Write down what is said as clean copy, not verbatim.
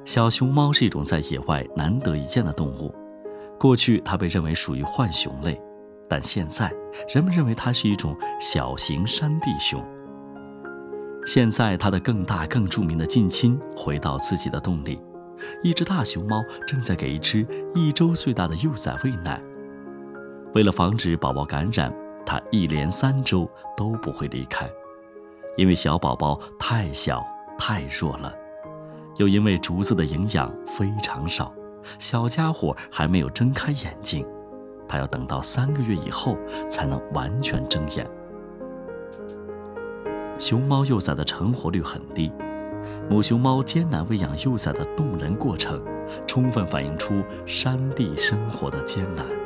小熊猫是一种在野外难得一见的动物，过去它被认为属于浣熊类，但现在人们认为它是一种小型山地熊。现在它的更大更著名的近亲回到自己的洞里，一只大熊猫正在给一只1周岁大的幼崽喂奶。为了防止宝宝感染，它一连3周都不会离开，因为小宝宝太小太弱了，又因为竹子的营养非常少，小家伙还没有睁开眼睛，它要等到3个月以后才能完全睁眼。熊猫幼崽的成活率很低，母熊猫艰难喂养幼崽的动人过程，充分反映出山地生活的艰难。